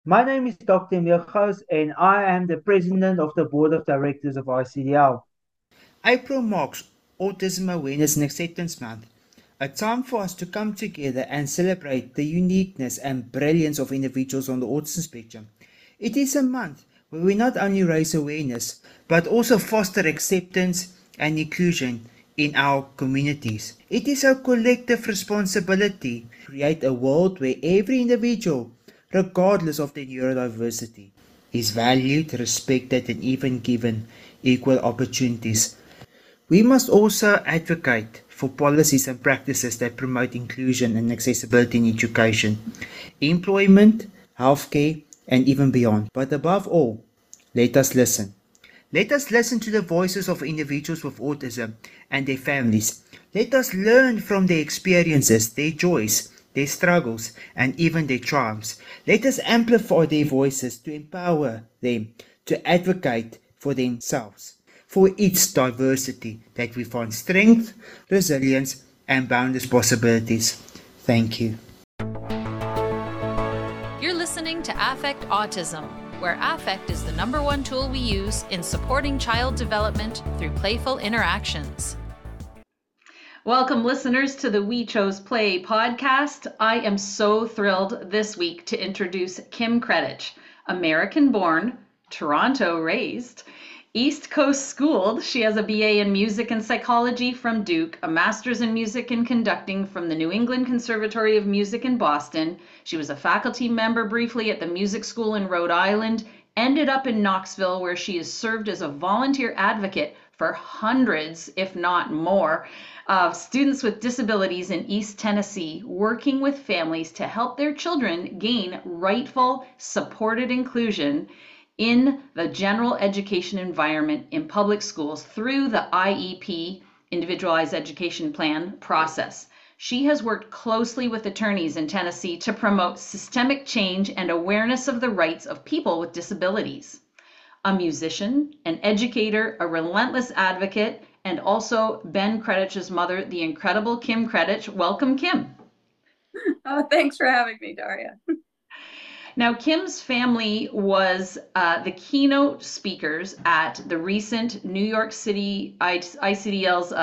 My name is Dr. Mirchos, and I am the president of the board of directors of ICDL. April marks Autism Awareness and Acceptance Month, a time for us to come together and celebrate the uniqueness and brilliance of individuals on the autism spectrum. It is a month where we not only raise awareness but also foster acceptance and inclusion in our communities. It is our collective responsibility to create a world where every individual, regardless of their neurodiversity, is valued, respected, and even given equal opportunities. We must also advocate for policies and practices that promote inclusion and accessibility in education, employment, healthcare, and even beyond. But above all, let us listen. Let us listen to the voices of individuals with autism and their families. Let us learn from their experiences, their joys, their struggles, and even their triumphs. Let us amplify their voices to empower them to advocate for themselves, for its diversity, that we find strength, resilience, and boundless possibilities. Thank you. You're listening to Affect Autism, where affect is the number one tool we use in supporting child development through playful interactions. Welcome, listeners, to the We Chose Play podcast. I am so thrilled this week to introduce Kim Kretich, American born, Toronto raised, East Coast schooled. She has a BA in music and psychology from Duke, a master's in music and conducting from the New England Conservatory of Music in Boston. She was a faculty member briefly at the music school in Rhode Island, ended up in Knoxville, where she has served as a volunteer advocate for hundreds, if not more, of students with disabilities in East Tennessee, working with families to help their children gain rightful, supported inclusion in the general education environment in public schools through the IEP, Individualized Education Plan process. She has worked closely with attorneys in Tennessee to promote systemic change and awareness of the rights of people with disabilities. A musician, an educator, a relentless advocate, and also Ben Kretich's mother, the incredible Kim Kretich. Welcome, Kim. Oh, thanks for having me, Daria. Now, Kim's family was the keynote speakers at the recent New York City ICDL's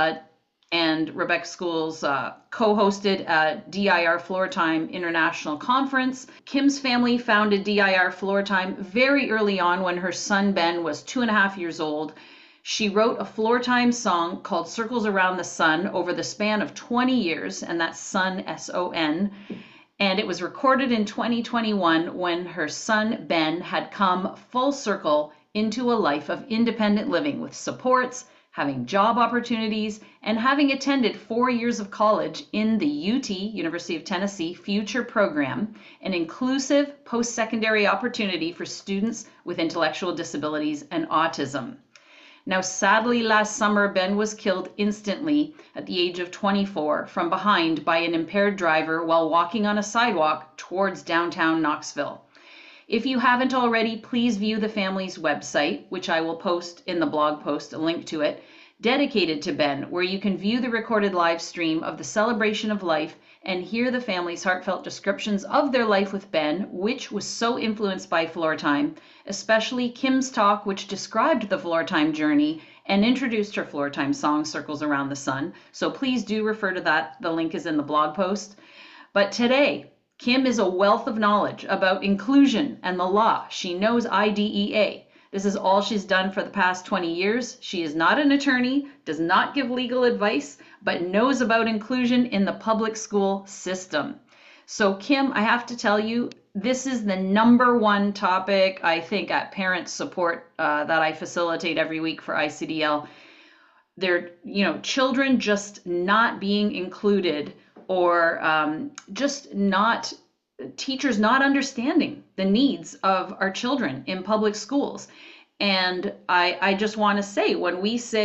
and Rebecca School's co-hosted DIR Floor Time International Conference. Kim's family founded DIR Floor Time very early on when her son Ben was 2.5 years old. She wrote a floor time song called Circles Around the Sun over the span of 20 years, and that's Sun, S-O-N. And it was recorded in 2021 when her son Ben had come full circle into a life of independent living with supports, having job opportunities, and having attended 4 years of college in the UT, University of Tennessee Future Program, an inclusive post-secondary opportunity for students with intellectual disabilities and autism. Now, sadly, last summer, Ben was killed instantly at the age of 24 from behind by an impaired driver while walking on a sidewalk towards downtown Knoxville. If you haven't already, please view the family's website, which I will post in the blog post, a link to it, dedicated to Ben, where you can view the recorded live stream of the celebration of life and hear the family's heartfelt descriptions of their life with Ben, which was so influenced by Floor Time, especially Kim's talk, which described the Floor Time journey and introduced her Floor Time song, Circles Around the Sun. So please do refer to that. The link is in the blog post. But today, Kim is a wealth of knowledge about inclusion and the law. She knows IDEA. This is all she's done for the past 20 years. She is not an attorney, does not give legal advice, but knows about inclusion in the public school system. So Kim, I have to tell you, this is the number one topic, I think, at parent support that I facilitate every week for ICDL. They're, children just not being included, or just not, teachers not understanding the needs of our children in public schools. And I just want to say, when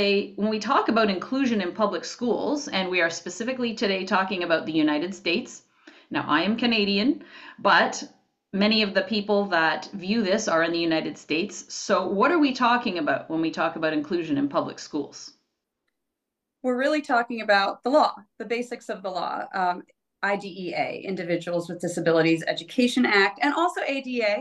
we talk about inclusion in public schools, and we are specifically today talking about the United States. Now, I am Canadian, but many of the people that view this are in the United States. So what are we talking about when we talk about inclusion in public schools? We're really talking about the law, the basics of the law, IDEA, Individuals with Disabilities Education Act, and also ADA,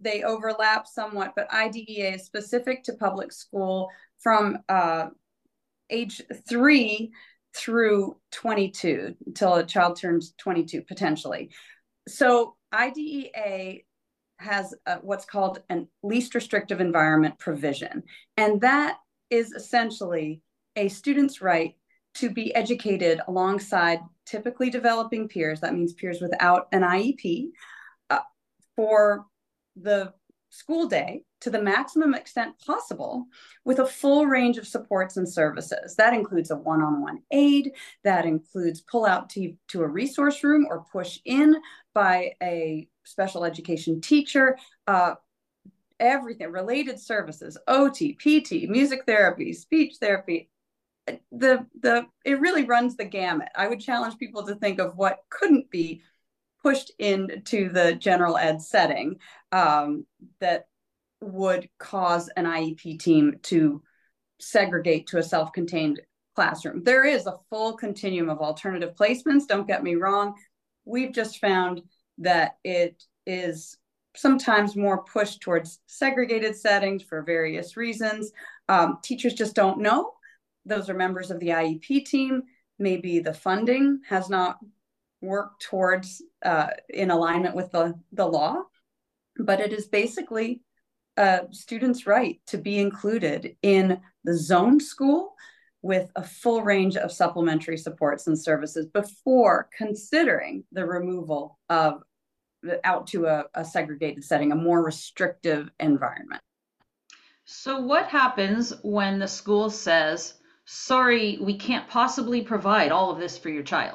they overlap somewhat, but IDEA is specific to public school from age 3 through 22, until a child turns 22 potentially. So IDEA has what's called an least restrictive environment provision. And that is essentially a student's right to be educated alongside typically developing peers. That means peers without an IEP for the school day to the maximum extent possible, with a full range of supports and services. That includes a one-on-one aid, that includes pull out to a resource room or push in by a special education teacher, everything, related services, OT, PT, music therapy, speech therapy. It really runs the gamut. I would challenge people to think of what couldn't be pushed into the general ed setting that would cause an IEP team to segregate to a self-contained classroom. There is a full continuum of alternative placements, don't get me wrong. We've just found that it is sometimes more pushed towards segregated settings for various reasons. Teachers just don't know. Those are members of the IEP team. Maybe the funding has not worked towards in alignment with the law, but it is basically a student's right to be included in the zone school with a full range of supplementary supports and services before considering the removal of out to a segregated setting, a more restrictive environment. So what happens when the school says, sorry, we can't possibly provide all of this for your child?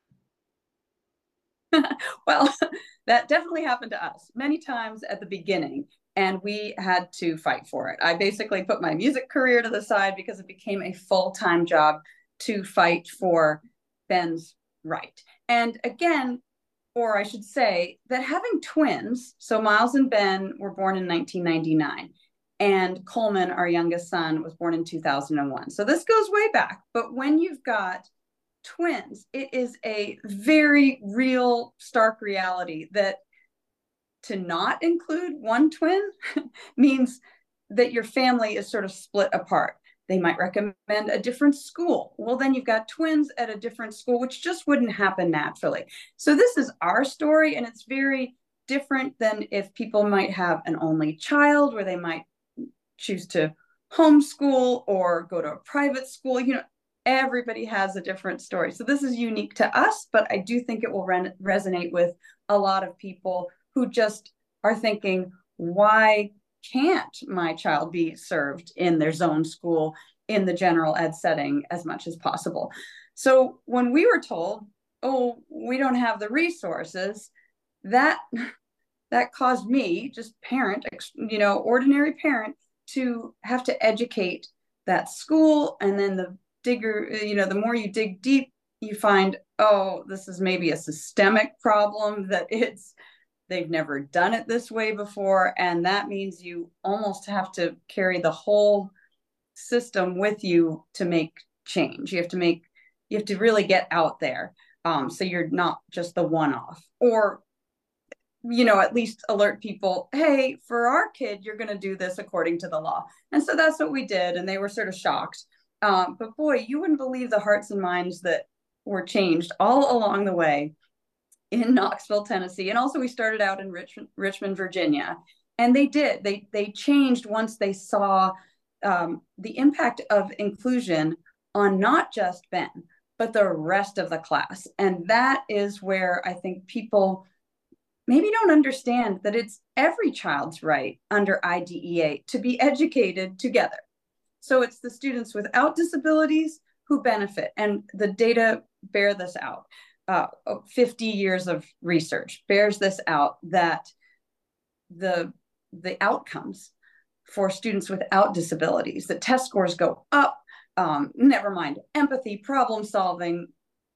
Well, that definitely happened to us many times at the beginning, and we had to fight for it. I basically put my music career to the side because it became a full-time job to fight for Ben's right. And again, or I should say that having twins, so Miles and Ben were born in 1999, and Coleman, our youngest son, was born in 2001. So this goes way back. But when you've got twins, it is a very real, stark reality that to not include one twin means that your family is sort of split apart. They might recommend a different school. Well, then you've got twins at a different school, which just wouldn't happen naturally. So this is our story, and it's very different than if people might have an only child where they might choose to homeschool or go to a private school. You know, everybody has a different story. So this is unique to us, but I do think it will resonate with a lot of people who just are thinking, why can't my child be served in their zone school in the general ed setting as much as possible? So when we were told, oh, we don't have the resources, that caused me, just parent, ordinary parent, to have to educate that school. And then the more you dig deep, you find, oh, this is maybe a systemic problem, that they've never done it this way before. And that means you almost have to carry the whole system with you to make change. You have to really get out there. So you're not just the one-off, or, at least alert people, hey, for our kid, you're going to do this according to the law. And so that's what we did. And they were sort of shocked. But boy, you wouldn't believe the hearts and minds that were changed all along the way in Knoxville, Tennessee. And also we started out in Richmond, Virginia. And they did. They changed once they saw the impact of inclusion on not just Ben, but the rest of the class. And that is where I think people maybe don't understand that it's every child's right under IDEA to be educated together. So it's the students without disabilities who benefit. And the data bear this out. 50 years of research bears this out, that the outcomes for students without disabilities, the test scores go up, never mind empathy, problem solving,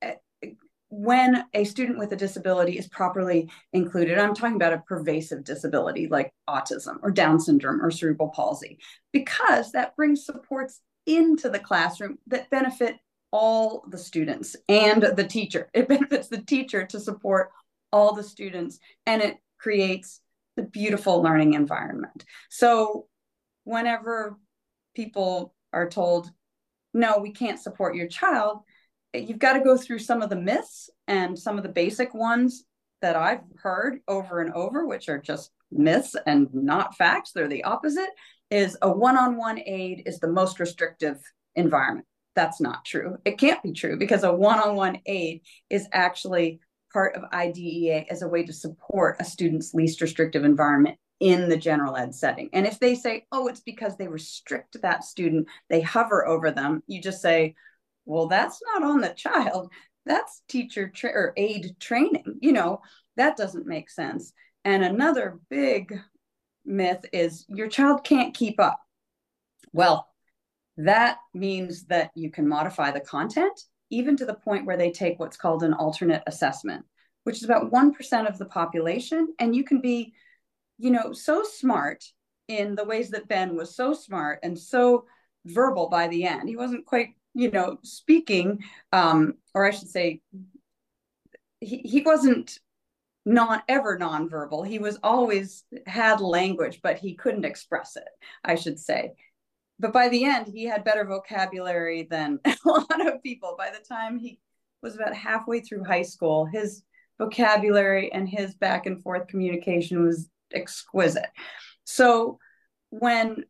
when a student with a disability is properly included. I'm talking about a pervasive disability like autism or Down syndrome or cerebral palsy, because that brings supports into the classroom that benefit all the students and the teacher. It benefits the teacher to support all the students, and it creates the beautiful learning environment. So whenever people are told, no, we can't support your child, you've got to go through some of the myths and some of the basic ones that I've heard over and over, which are just myths and not facts. They're the opposite. Is a one-on-one aid is the most restrictive environment. That's not true. It can't be true, because a one-on-one aid is actually part of IDEA as a way to support a student's least restrictive environment in the general ed setting. And if they say, oh, it's because they restrict that student, they hover over them, you just say, well, that's not on the child. That's teacher or aid training. That doesn't make sense. And another big myth is your child can't keep up. Well, that means that you can modify the content, even to the point where they take what's called an alternate assessment, which is about 1% of the population. And you can be, so smart in the ways that Ben was so smart and so verbal by the end. He wasn't quite, speaking, or I should say, he wasn't ever nonverbal. He was always had language, but he couldn't express it, I should say. But by the end, he had better vocabulary than a lot of people. By the time he was about halfway through high school, his vocabulary and his back and forth communication was exquisite. So when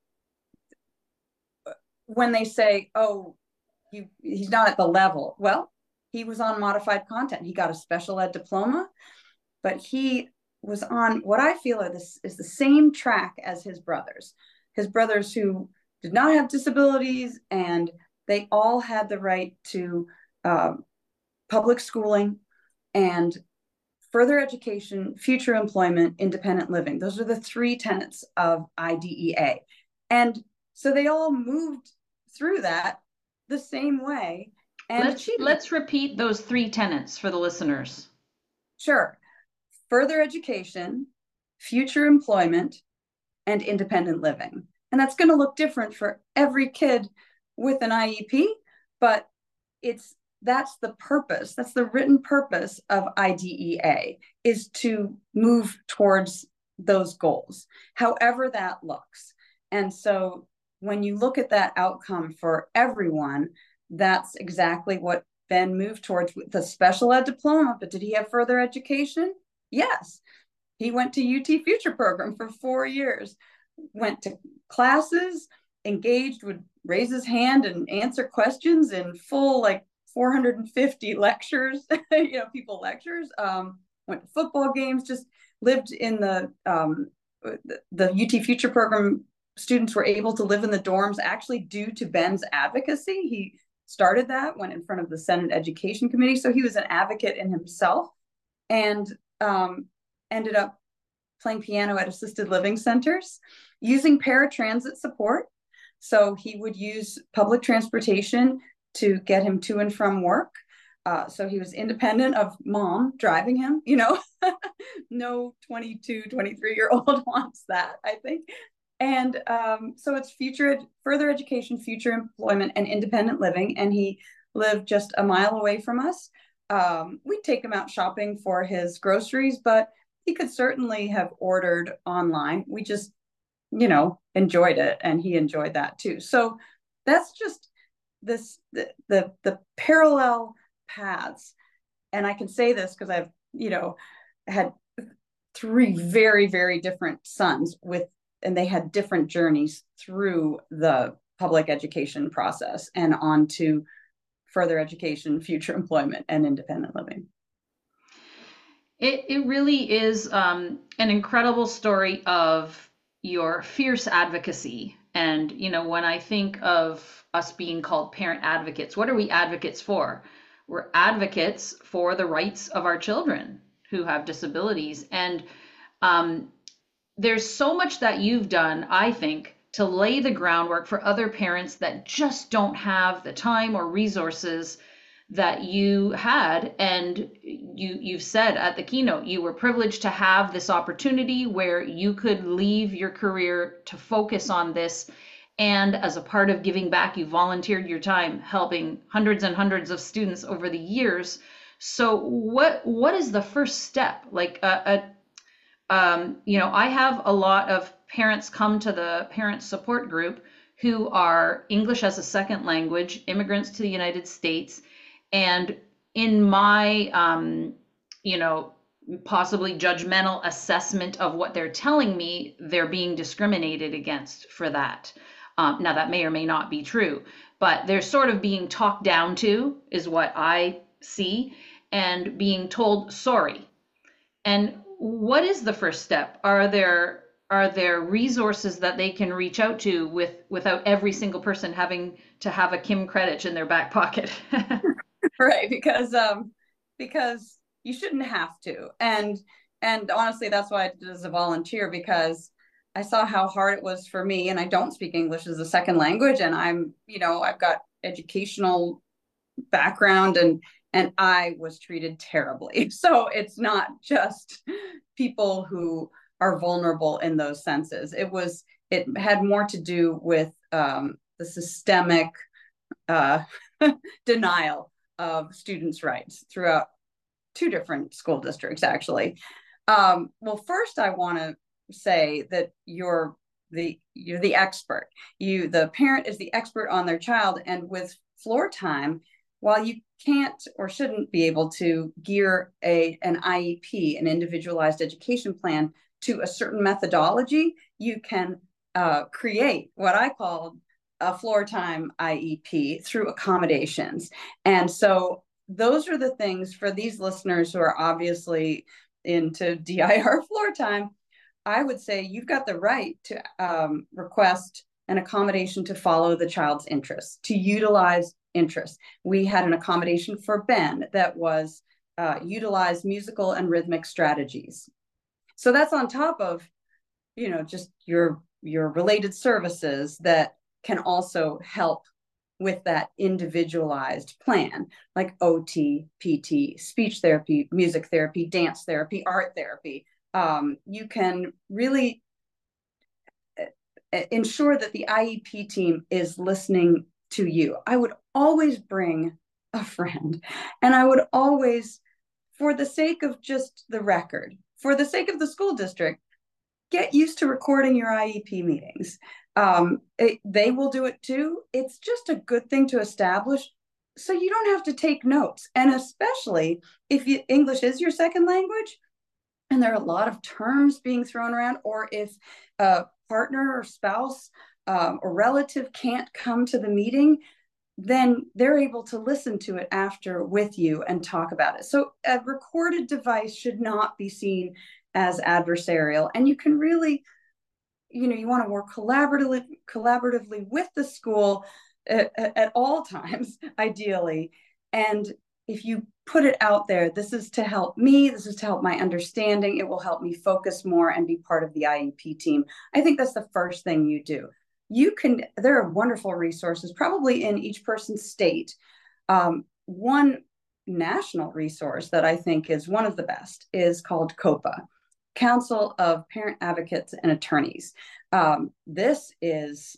they say, oh, he's not at the level, well, he was on modified content. He got a special ed diploma, but he was on what I feel is the same track as his brothers who did not have disabilities, and they all had the right to public schooling and further education, future employment, independent living. Those are the 3 tenets of IDEA. And so they all moved through that the same way. And let's repeat those 3 tenets for the listeners. Sure. Further education, future employment, and independent living. And that's going to look different for every kid with an IEP, but that's the purpose. That's the written purpose of IDEA, is to move towards those goals, however that looks. And so when you look at that outcome for everyone, that's exactly what Ben moved towards with the special ed diploma. But did he have further education? Yes. He went to UT Future Program for 4 years, went to classes, engaged, would raise his hand and answer questions in full, 450 lectures, people lectures, went to football games, just lived in the UT Future Program. Students were able to live in the dorms actually due to Ben's advocacy. He started that, went in front of the Senate Education Committee. So he was an advocate in himself, and ended up playing piano at assisted living centers, using paratransit support. So he would use public transportation to get him to and from work. So he was independent of mom driving him, no 22, 23-year-old wants that, I think. And so it's further education, future employment, and independent living. And he lived just a mile away from us. We'd take him out shopping for his groceries, but he could certainly have ordered online. We just, enjoyed it, and he enjoyed that too. So that's just the parallel paths. And I can say this because I've, had 3 very, very different sons and they had different journeys through the public education process and on to further education, future employment, and independent living. It really is an incredible story of your fierce advocacy. And, when I think of us being called parent advocates, what are we advocates for? We're advocates for the rights of our children who have disabilities. And there's so much that you've done, I think, to lay the groundwork for other parents that just don't have the time or resources that you had. And you've said at the keynote, you were privileged to have this opportunity where you could leave your career to focus on this. And as a part of giving back, you volunteered your time helping hundreds and hundreds of students over the years. So what is the first step? Like a I have a lot of parents come to the parent support group who are English as a second language, immigrants to the United States. And in my, possibly judgmental assessment of what they're telling me, they're being discriminated against for that. Now, that may or may not be true, but they're sort of being talked down to, is what I see, and being told sorry. And what is the first step? Are there resources that they can reach out to without every single person having to have a Kim Kretich in their back pocket? Right, because you shouldn't have to. And honestly, that's why I did it as a volunteer, because I saw how hard it was for me, and I don't speak English as a second language, and I've got educational background, and I was treated terribly. So it's not just people who are vulnerable in those senses. It had more to do with the systemic denial of students' rights throughout 2 different school districts, actually. Well, first, I want to say that you're the expert. The parent is the expert on their child, and with Floor Time, while you can't or shouldn't be able to gear an IEP, an individualized education plan, to a certain methodology, you can create what I call a Floor Time IEP through accommodations. And so those are the things for these listeners who are obviously into DIR Floor Time. I would say you've got the right to request an accommodation to follow the child's interests, to utilize interests. We had an accommodation for Ben that was utilize musical and rhythmic strategies. So that's on top of, just your related services that can also help with that individualized plan, like OT, PT, speech therapy, music therapy, dance therapy, art therapy. You can really ensure that the IEP team is listening to you. I would always bring a friend, and I would always, for the sake of just the record, for the sake of the school district, get used to recording your IEP meetings. They will do it too. It's just a good thing to establish, so you don't have to take notes. And especially if English is your second language, and there are a lot of terms being thrown around, or if a partner or spouse or relative can't come to the meeting, then they're able to listen to it after with you and talk about it. So a recorded device should not be seen as adversarial. And you can really, you want to work collaboratively with the school at all times, ideally. And if you put it out there, this is to help me, this is to help my understanding, it will help me focus more and be part of the IEP team. I think that's the first thing you do. There are wonderful resources, probably in each person's state. One national resource that I think is one of the best is called COPA, Council of Parent Advocates and Attorneys. This is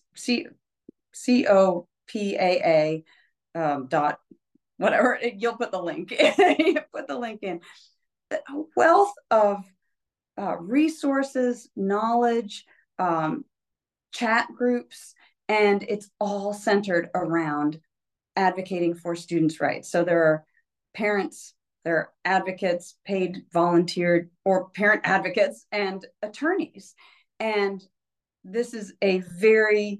COPAA dot whatever, you'll put the link in. Put the link in. A wealth of resources, knowledge, chat groups, and it's all centered around advocating for students' rights. So there are parents, there are advocates, paid, volunteered, or parent advocates, and attorneys. And this is a very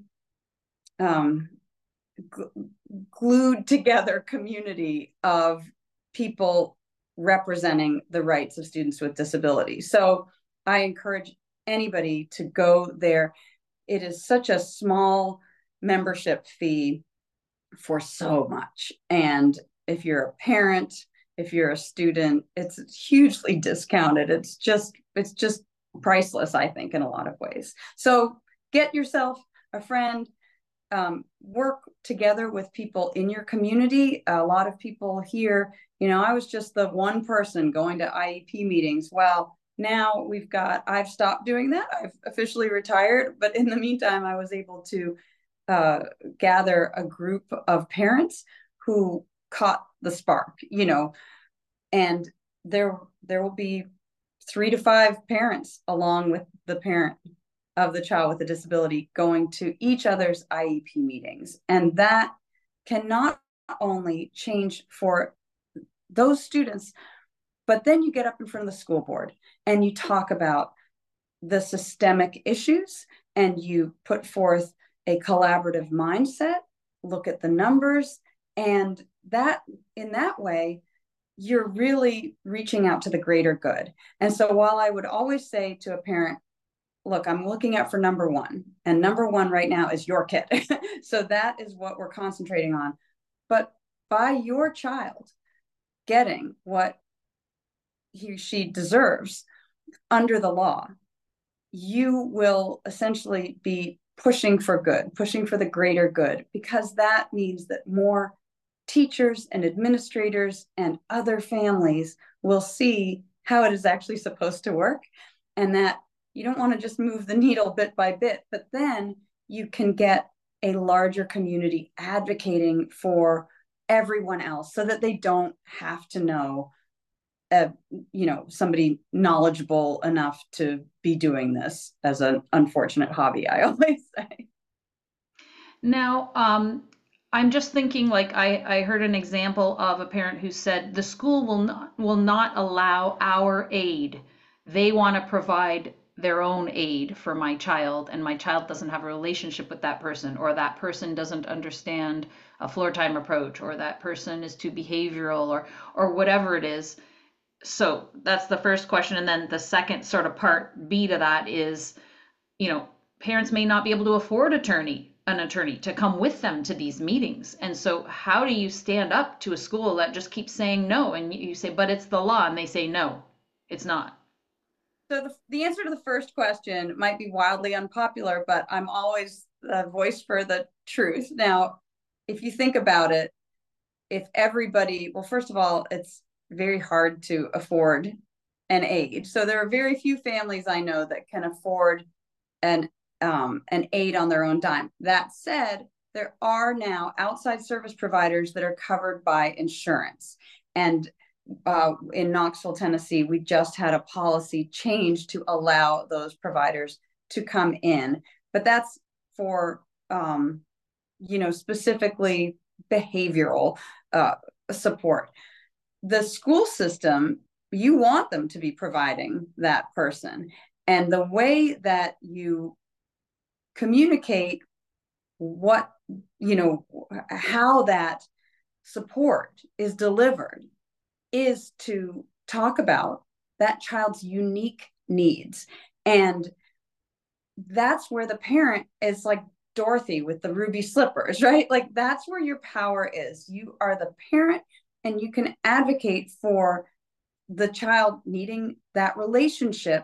glued together community of people representing the rights of students with disabilities. So I encourage anybody to go there. It is such a small membership fee for so much. And if you're a parent, if you're a student, it's hugely discounted. It's just priceless, I think, in a lot of ways. So get yourself a friend, work together with people in your community. A lot of people here, I was just the one person going to IEP meetings. Well, now I've stopped doing that. I've officially retired, but in the meantime, I was able to gather a group of parents who caught the spark, and there will be 3 to 5 parents along with the parent of the child with a disability going to each other's IEP meetings. And that can not only change for those students, but then you get up in front of the school board and you talk about the systemic issues and you put forth a collaborative mindset, look at the numbers, and that in that way, you're really reaching out to the greater good. And so while I would always say to a parent, look, I'm looking out for number one, and number one right now is your kid. So that is what we're concentrating on. But by your child getting what he or she deserves under the law, you will essentially be pushing for good, pushing for the greater good, because that means that more teachers and administrators and other families will see how it is actually supposed to work, and that you don't want to just move the needle bit by bit, but then you can get a larger community advocating for everyone else so that they don't have to know somebody knowledgeable enough to be doing this as an unfortunate hobby, I always say. Now, I'm just thinking, like, I heard an example of a parent who said the school will not allow our aid. They want to provide their own aid for my child, and my child doesn't have a relationship with that person, or that person doesn't understand a floor time approach, or that person is too behavioral, or whatever it is. So that's the first question. And then the second sort of part B to that is, parents may not be able to afford an attorney to come with them to these meetings. And so how do you stand up to a school that just keeps saying no? And you say, but it's the law. And they say, no, it's not. So the answer to the first question might be wildly unpopular, but I'm always a voice for the truth. Now, if you think about it, well, first of all, it's very hard to afford an aid. So there are very few families I know that can afford an aid on their own dime. That said, there are now outside service providers that are covered by insurance. And in Knoxville, Tennessee, we just had a policy change to allow those providers to come in. But that's for, specifically behavioral support. The school system, you want them to be providing that person. And the way that you communicate how that support is delivered is to talk about that child's unique needs. And that's where the parent is like Dorothy with the ruby slippers, right? Like that's where your power is. You are the parent, and you can advocate for the child needing that relationship.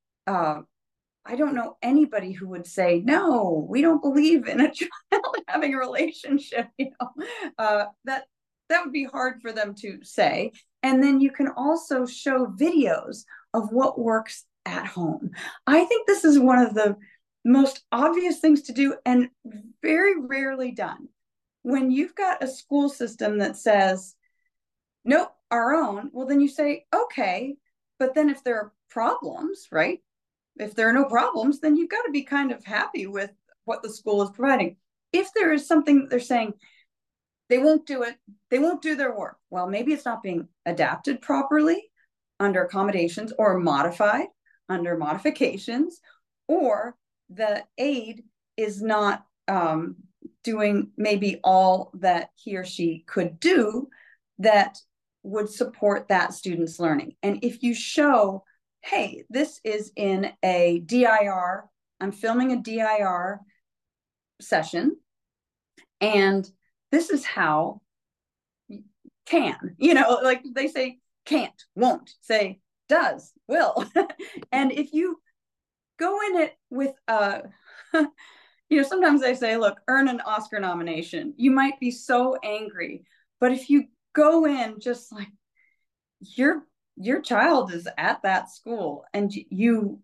I don't know anybody who would say, no, we don't believe in a child having a relationship. That would be hard for them to say. And then you can also show videos of what works at home. I think this is one of the most obvious things to do and very rarely done. When you've got a school system that says, nope, our own, well, then you say, okay, but then if there are problems, right? If there are no problems, then you've got to be kind of happy with what the school is providing. If there is something that they're saying, they won't do it, they won't do their work, well, maybe it's not being adapted properly under accommodations or modified under modifications, or the aid is not doing maybe all that he or she could do that would support that student's learning. And if you show, hey, this is in a DIR, I'm filming a DIR session, and this is how can, like they say, can't, won't, say does, will. And if you go in it with, sometimes they say, look, earn an Oscar nomination. You might be so angry, but if you go in just like your child is at that school and you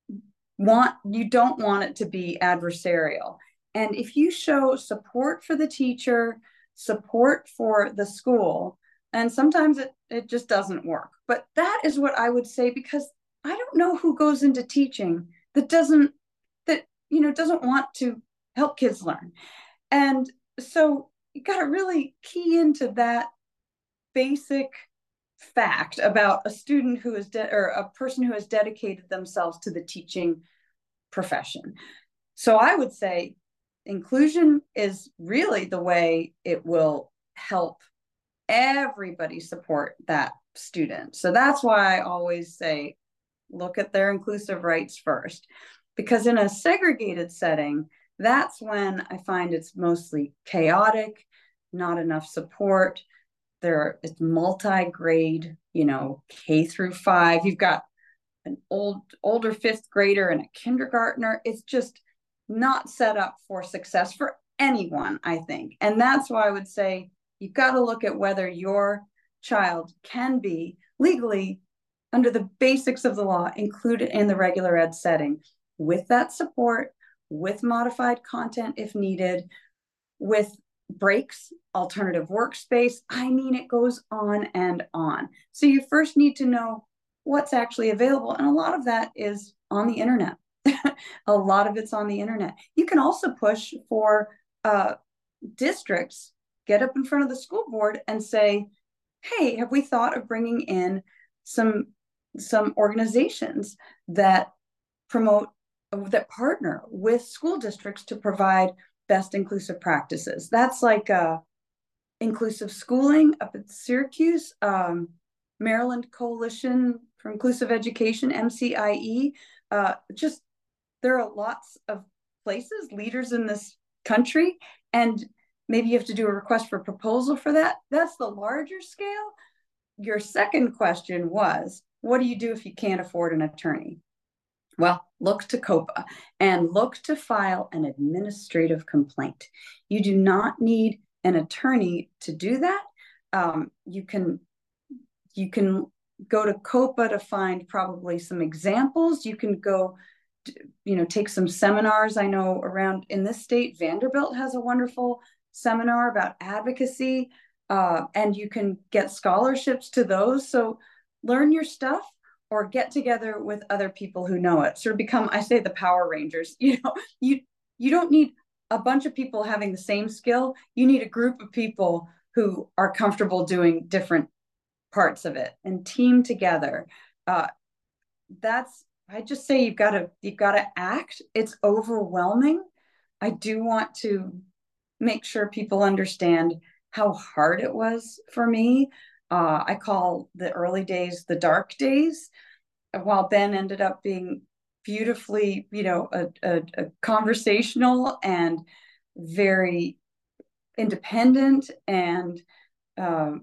don't want it to be adversarial. And if you show support for the teacher, support for the school, and sometimes it just doesn't work. But that is what I would say, because I don't know who goes into teaching that doesn't want to help kids learn. And so you got to really key into that basic fact about a student who is or a person who has dedicated themselves to the teaching profession. So I would say inclusion is really the way it will help everybody support that student. So that's why I always say, look at their inclusive rights first, because in a segregated setting, that's when I find it's mostly chaotic, not enough support. It's multi-grade, K through 5. You've got an older fifth grader and a kindergartner. It's just not set up for success for anyone, I think. And that's why I would say you've got to look at whether your child can be legally, under the basics of the law, included in the regular ed setting with that support, with modified content if needed, with breaks, alternative workspace. I mean, it goes on and on. So you first need to know what's actually available. And a lot of that is on the internet. A lot of it's on the internet. You can also push for districts, get up in front of the school board and say, hey, have we thought of bringing in some organizations that partner with school districts to provide best inclusive practices? That's like inclusive schooling up at Syracuse, Maryland Coalition for Inclusive Education, MCIE. Just there are lots of places, leaders in this country, and maybe you have to do a request for proposal for that. That's the larger scale. Your second question was, what do you do if you can't afford an attorney? Well, look to COPA and look to file an administrative complaint. You do not need an attorney to do that. You can go to COPA to find probably some examples. You can go, take some seminars. I know around in this state, Vanderbilt has a wonderful seminar about advocacy, and you can get scholarships to those. So learn your stuff, or get together with other people who know it. Sort of become, I say, the Power Rangers. You don't need a bunch of people having the same skill. You need a group of people who are comfortable doing different parts of it and team together. I just say you've got to act. It's overwhelming. I do want to make sure people understand how hard it was for me. I call the early days the dark days, while Ben ended up being beautifully, a conversational and very independent and, a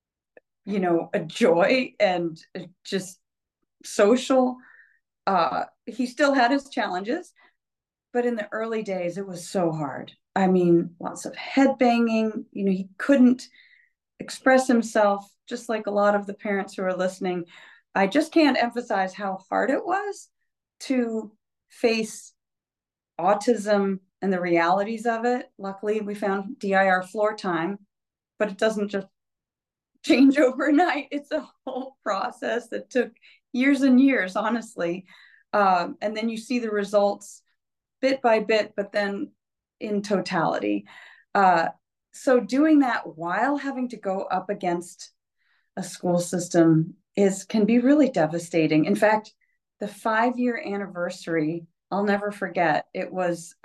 joy and just social. He still had his challenges, but in the early days, it was so hard. I mean, lots of head banging. He couldn't express himself, just like a lot of the parents who are listening. I just can't emphasize how hard it was to face autism and the realities of it. Luckily, we found DIR floor time, but it doesn't just change overnight. It's a whole process that took years and years, honestly. And then you see the results bit by bit, but then in totality. So doing that while having to go up against a school system can be really devastating. In fact, the 5-year anniversary, I'll never forget. It was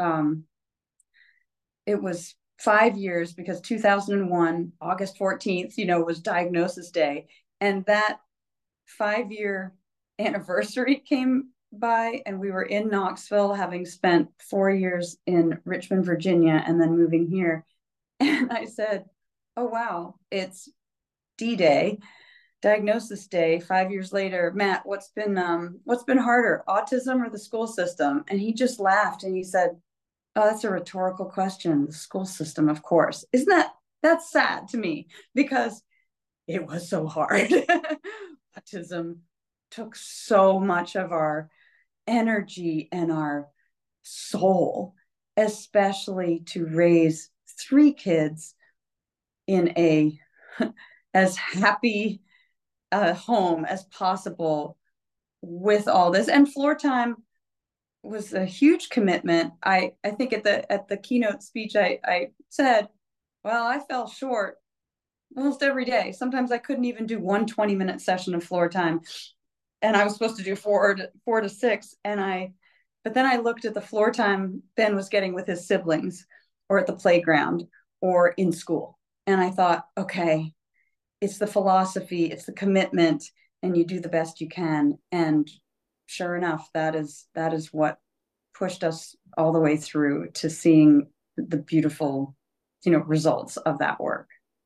5 years because 2001, August 14th, was Diagnosis Day. And that 5-year anniversary came by, and we were in Knoxville, having spent 4 years in Richmond, Virginia, and then moving here. And I said, oh, wow, it's D-Day, Diagnosis Day, 5 years later. Matt, what's been harder, autism or the school system? And he just laughed and he said, oh, that's a rhetorical question. The school system, of course. That's sad to me, because it was so hard. Autism took so much of our energy and our soul, especially to raise 3 kids in as happy home as possible with all this. And floor time was a huge commitment. I think at the keynote speech, I said, well, I fell short almost every day. Sometimes I couldn't even do one 20-minute session of floor time. And I was supposed to do four to six. But then I looked at the floor time Ben was getting with his siblings or at the playground or in school. And I thought, okay, it's the philosophy, it's the commitment, and you do the best you can. And sure enough, that is what pushed us all the way through to seeing the beautiful, results of that work.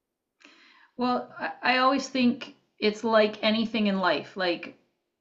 Well, I always think it's like anything in life. Like,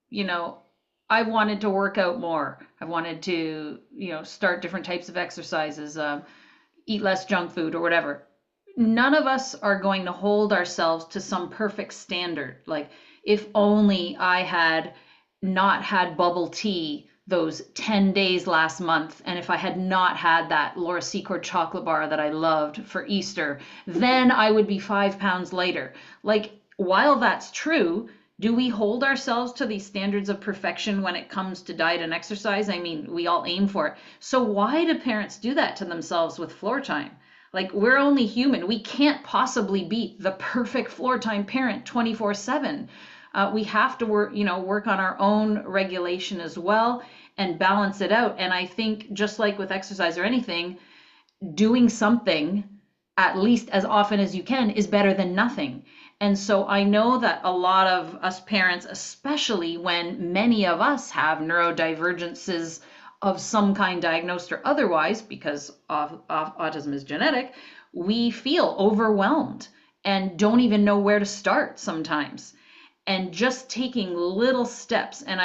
I wanted to work out more. I wanted to, start different types of exercises, eat less junk food or whatever. None of us are going to hold ourselves to some perfect standard. Like, if only I had not had bubble tea those 10 days last month, and if I had not had that Laura Secord chocolate bar that I loved for Easter, then I would be 5 pounds lighter. Like, while that's true, do we hold ourselves to these standards of perfection when it comes to diet and exercise? I mean, we all aim for it. So why do parents do that to themselves with floor time? Like, we're only human. We can't possibly be the perfect floor time parent 24/7. We have to work on our own regulation as well and balance it out. And I think just like with exercise or anything, doing something at least as often as you can is better than nothing. And so I know that a lot of us parents, especially when many of us have neurodivergences of some kind, diagnosed or otherwise, because autism is genetic, we feel overwhelmed and don't even know where to start sometimes. And just taking little steps. And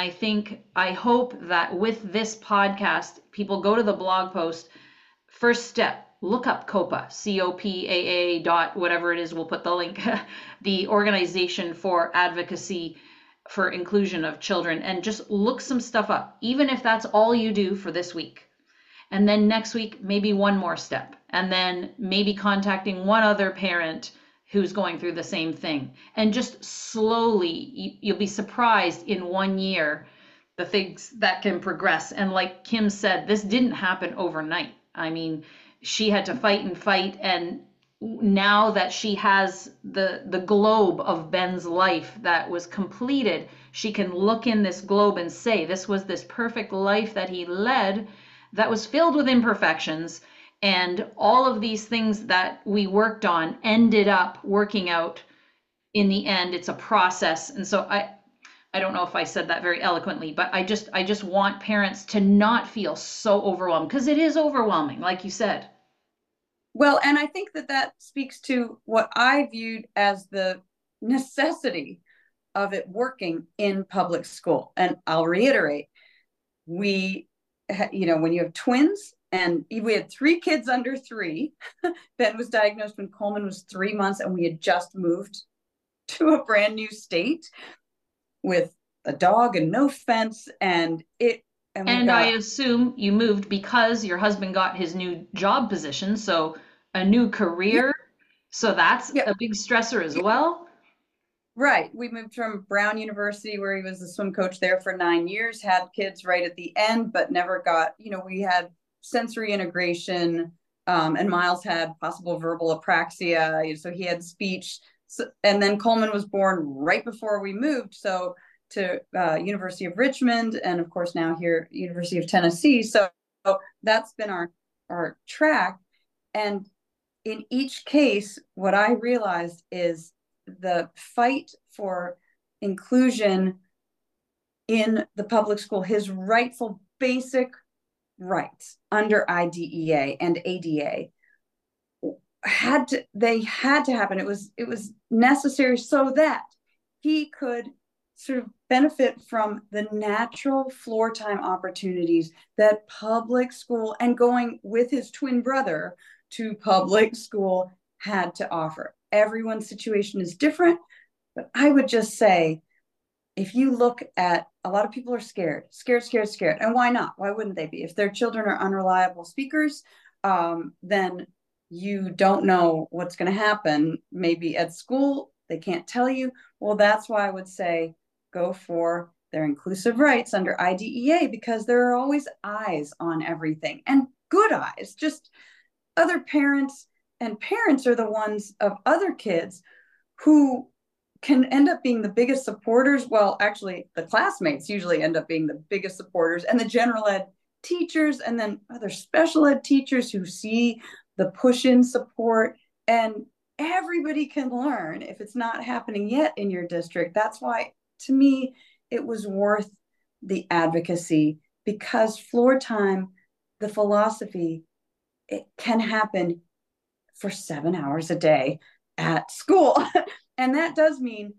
I hope that with this podcast, people go to the blog post. First step, look up COPA, COPAA dot whatever it is. We'll put the link, the Organization for Advocacy for Inclusion of Children, and just look some stuff up, even if that's all you do for this week. And then next week, maybe one more step, and then maybe contacting one other parent who's going through the same thing. And just slowly, you'll be surprised in 1 year, the things that can progress. And like Kim said, this didn't happen overnight. I mean, she had to fight and fight. And now that she has the globe of Ben's life that was completed, she can look in this globe and say, this was this perfect life that he led that was filled with imperfections. And all of these things that we worked on ended up working out in the end. It's a process. And so I don't know if I said that very eloquently, but I just want parents to not feel so overwhelmed, because it is overwhelming, like you said. Well, and I think that speaks to what I viewed as the necessity of it working in public school. And I'll reiterate, when you have twins, and we had 3 kids under 3. Ben was diagnosed when Coleman was 3 months, and we had just moved to a brand new state with a dog and no fence. And I assume you moved because your husband got his new job position, so a new career. Yeah. So that's a big stressor as well. Right. We moved from Brown University, where he was the swim coach there for 9 years, had kids right at the end, but never got, we had sensory integration, and Miles had possible verbal apraxia, so he had speech. And then Coleman was born right before we moved, so to University of Richmond, and of course now here University of Tennessee. So that's been our track. And in each case, what I realized is the fight for inclusion in the public school, his rightful basic rights under IDEA and ADA had to happen. It was necessary so that he could sort of benefit from the natural floor time opportunities that public school, and going with his twin brother to public school, had to offer. Everyone's situation is different, but I would just say, if you look at, a lot of people are scared. And why not? Why wouldn't they be? If their children are unreliable speakers, then you don't know what's going to happen. Maybe at school, they can't tell you. Well, that's why I would say, go for their inclusive rights under IDEA, because there are always eyes on everything, and good eyes, just other parents, and parents are the ones of other kids who can end up being the biggest supporters. Well, actually, the classmates usually end up being the biggest supporters, and the general ed teachers, and then other special ed teachers who see the push-in support, and everybody can learn if it's not happening yet in your district. That's why, to me, it was worth the advocacy, because floor time, the philosophy, it can happen for 7 hours a day at school. And that does mean,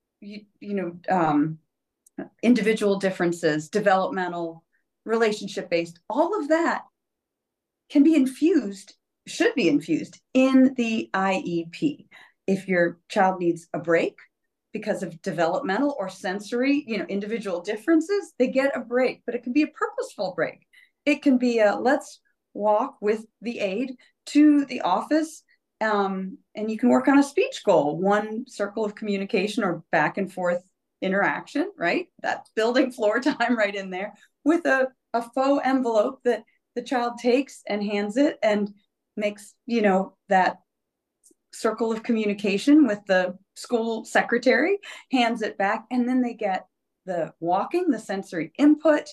individual differences, developmental, relationship-based, all of that can be infused, should be infused in the IEP. If your child needs a break because of developmental or sensory, individual differences, they get a break, but it can be a purposeful break. It can be let's walk with the aide to the office, and you can work on a speech goal, one circle of communication or back and forth interaction, right? That's building floor time right in there, with a faux envelope that the child takes and hands it, and makes, that circle of communication with the school secretary, hands it back, and then they get the walking, the sensory input.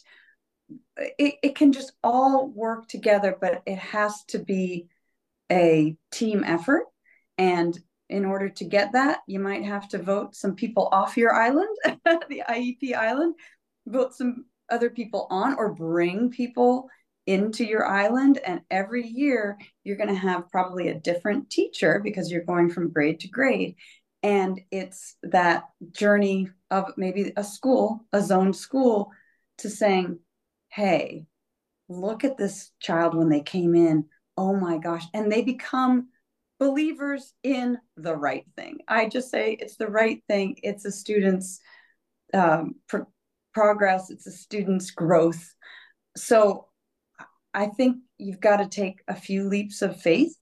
It can just all work together, but it has to be a team effort. And in order to get that, you might have to vote some people off your island, the IEP island, vote some other people on, or bring people into your island. And every year you're going to have probably a different teacher, because you're going from grade to grade. And it's that journey of maybe a school, a zoned school, to saying, hey, look at this child when they came in. Oh my gosh. And they become believers in the right thing. I just say it's the right thing. It's a student's progress. It's a student's growth. So I think you've got to take a few leaps of faith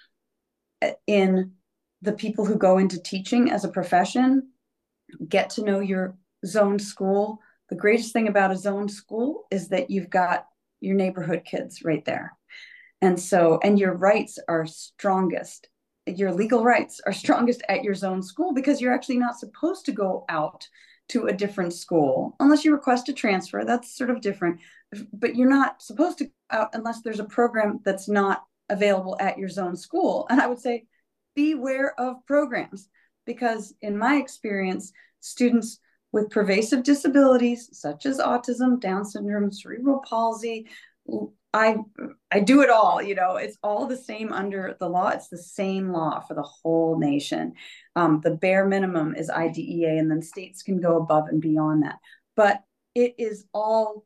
in the people who go into teaching as a profession. Get to know your zone school. The greatest thing about a zone school is that you've got your neighborhood kids right there. And your rights are strongest. Your legal rights are strongest at your zone school, because you're actually not supposed to go out to a different school unless you request a transfer. That's sort of different, but you're not supposed to go out unless there's a program that's not available at your zone school. And I would say, beware of programs, because in my experience, students with pervasive disabilities such as autism, Down syndrome, cerebral palsy, I do it all, it's all the same under the law. It's the same law for the whole nation. The bare minimum is IDEA, and then states can go above and beyond that. But it is all,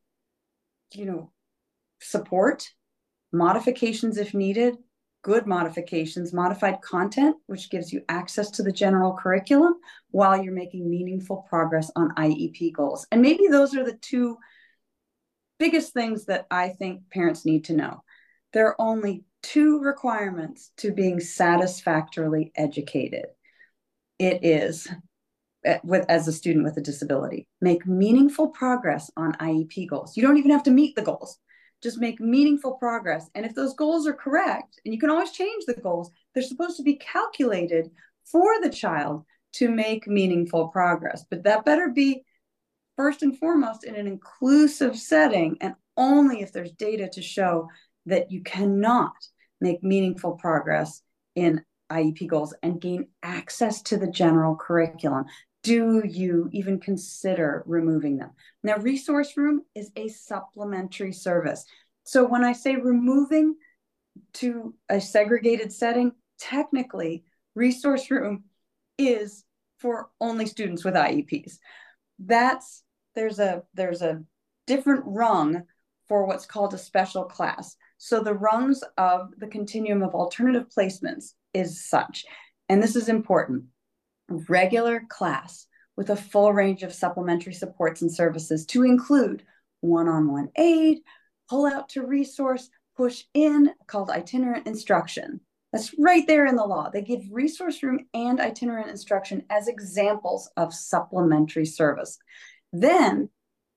support, modifications if needed, good modifications, modified content, which gives you access to the general curriculum while you're making meaningful progress on IEP goals. And maybe those are the two biggest things that I think parents need to know. There are only two requirements to being satisfactorily educated. It is, as a student with a disability, make meaningful progress on IEP goals. You don't even have to meet the goals. Just make meaningful progress. And if those goals are correct, and you can always change the goals, they're supposed to be calculated for the child to make meaningful progress. But that better be first and foremost in an inclusive setting, and only if there's data to show that you cannot make meaningful progress in IEP goals and gain access to the general curriculum. Do you even consider removing them? Now, Resource Room is a supplementary service. So when I say removing to a segregated setting, technically, Resource Room is for only students with IEPs. There's a different rung for what's called a special class. So the rungs of the continuum of alternative placements is such, and this is important: regular class with a full range of supplementary supports and services, to include one-on-one aid, pull out to resource, push in, called itinerant instruction. That's right there in the law. They give Resource Room and itinerant instruction as examples of supplementary service. Then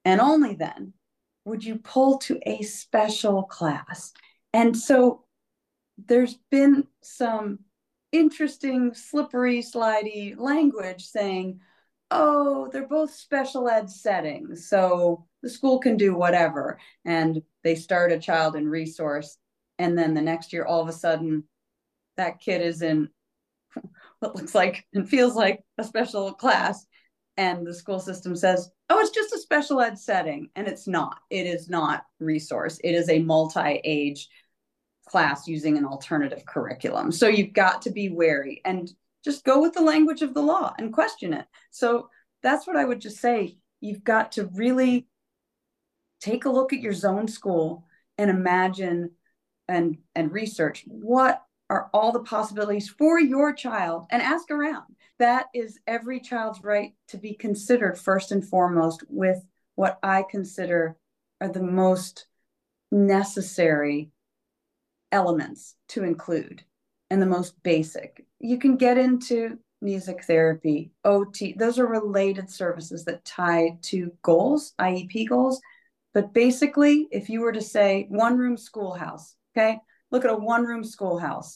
and only then would you pull to a special class. And so there's been some interesting, slippery, slidey language saying, oh, they're both special ed settings, so the school can do whatever. And they start a child in resource, and then the next year, all of a sudden, that kid is in what looks like and feels like a special class. And the school system says, oh, it's just a special ed setting. And it's not. It is not resource. It is a multi-age class using an alternative curriculum. So you've got to be wary and just go with the language of the law and question it. So that's what I would just say. You've got to really take a look at your zone school and imagine and research what are all the possibilities for your child, and ask around. That is every child's right to be considered first and foremost with what I consider are the most necessary elements to include and the most basic. You can get into music therapy, OT, those are related services that tie to goals, IEP goals. But basically, if you were to say one room schoolhouse, okay, look at a one room schoolhouse.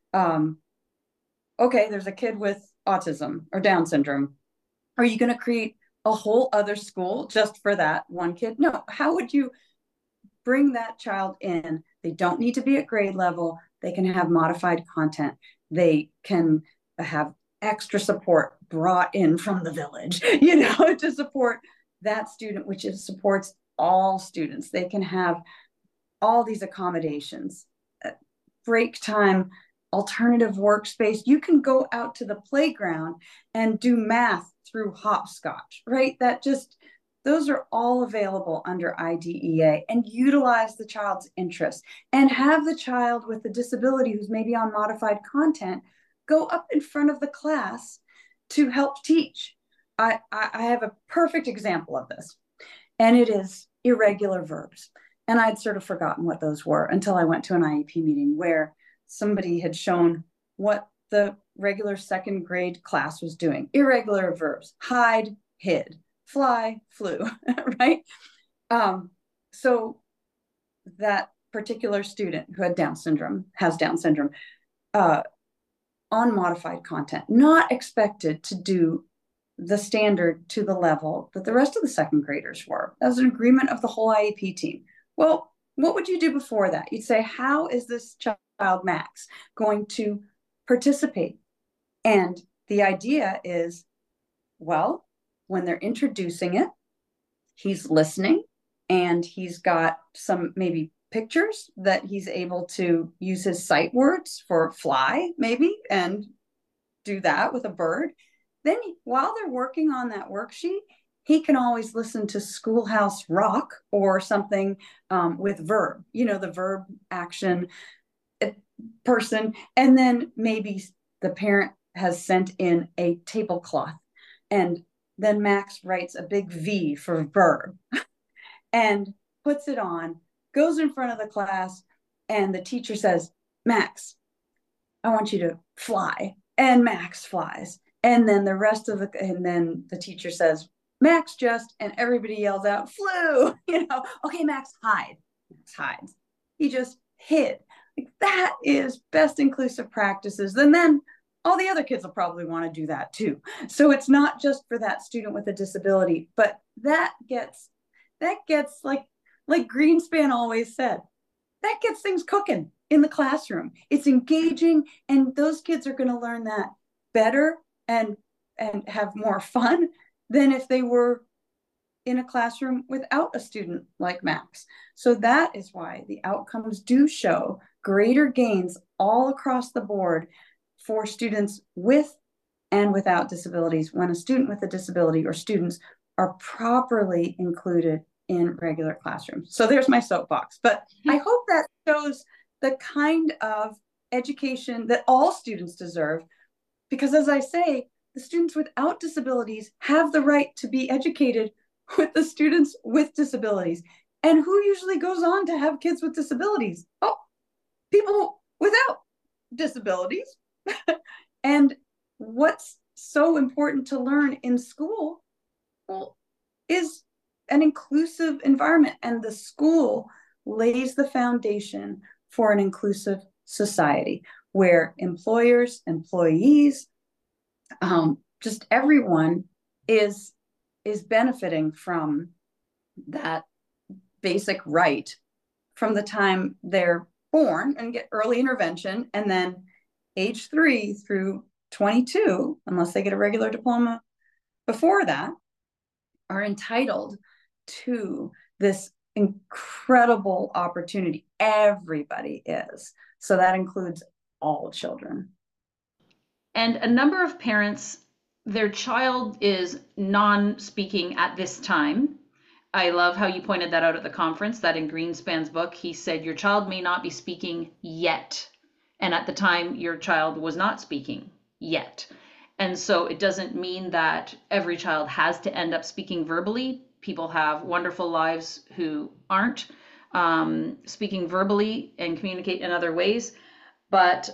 Okay, there's a kid with autism or Down syndrome. Are you going to create a whole other school just for that one kid? No. How would you bring that child in? They don't need to be at grade level. They can have modified content. They can have extra support brought in from the village, to support that student, which supports all students. They can have all these accommodations, break time, alternative workspace. You can go out to the playground and do math through hopscotch, right? Those are all available under IDEA, and utilize the child's interests and have the child with a disability who's maybe on modified content go up in front of the class to help teach. I have a perfect example of this, and it is irregular verbs. And I'd sort of forgotten what those were until I went to an IEP meeting where somebody had shown what the regular second grade class was doing. Irregular verbs: hide, hid, fly, flew, right? So that particular student who had Down syndrome, on modified content, not expected to do the standard to the level that the rest of the second graders were. That was an agreement of the whole IEP team. Well, what would you do before that? You'd say, how is this child, Max, going to participate? And the idea is, well, when they're introducing it, he's listening, and he's got some maybe pictures that he's able to use his sight words for fly, maybe, and do that with a bird. Then while they're working on that worksheet, he can always listen to Schoolhouse Rock or something with verb, the verb action person. And then maybe the parent has sent in a tablecloth, and then Max writes a big V for verb and puts it on, goes in front of the class, and the teacher says, Max, I want you to fly. And Max flies. And then the teacher says, Max and everybody yells out, flew, okay, Max, hide. Max hides. He just hid. That is best inclusive practices. And then all the other kids will probably want to do that too. So it's not just for that student with a disability, but that gets like Greenspan always said, that gets things cooking in the classroom. It's engaging, and those kids are going to learn that better and have more fun than if they were in a classroom without a student like Max. So that is why the outcomes do show greater gains all across the board for students with and without disabilities when a student with a disability or students are properly included in regular classrooms. So there's my soapbox, but I hope that shows the kind of education that all students deserve, because as I say, the students without disabilities have the right to be educated with the students with disabilities. And who usually goes on to have kids with disabilities? Oh, people without disabilities. And what's so important to learn in school, well, is an inclusive environment, and the school lays the foundation for an inclusive society where employers, employees, just everyone is benefiting from that basic right from the time they're born and get early intervention, and then age 3 through 22, unless they get a regular diploma before that, are entitled to this incredible opportunity. Everybody is. So that includes all children. And a number of parents, their child is non-speaking at this time. I love how you pointed that out at the conference, that in Greenspan's book, he said, your child may not be speaking yet. And at the time, your child was not speaking yet. And so it doesn't mean that every child has to end up speaking verbally. People have wonderful lives who aren't speaking verbally and communicate in other ways. But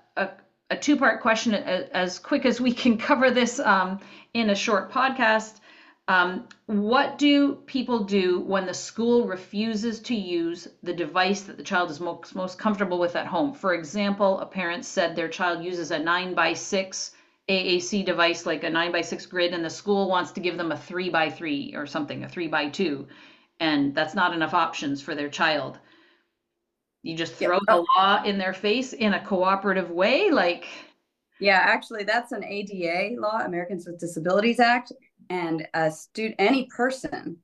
a two-part question, as quick as we can cover this in a short podcast. What do people do when the school refuses to use the device that the child is most comfortable with at home? For example, a parent said their child uses a 9x6 AAC device, like a 9x6 grid, and the school wants to give them a 3x3 or something, a 3x2, and that's not enough options for their child. You just throw the law in their face in a cooperative way, like. Yeah, actually, that's an ADA law, Americans with Disabilities Act, and any person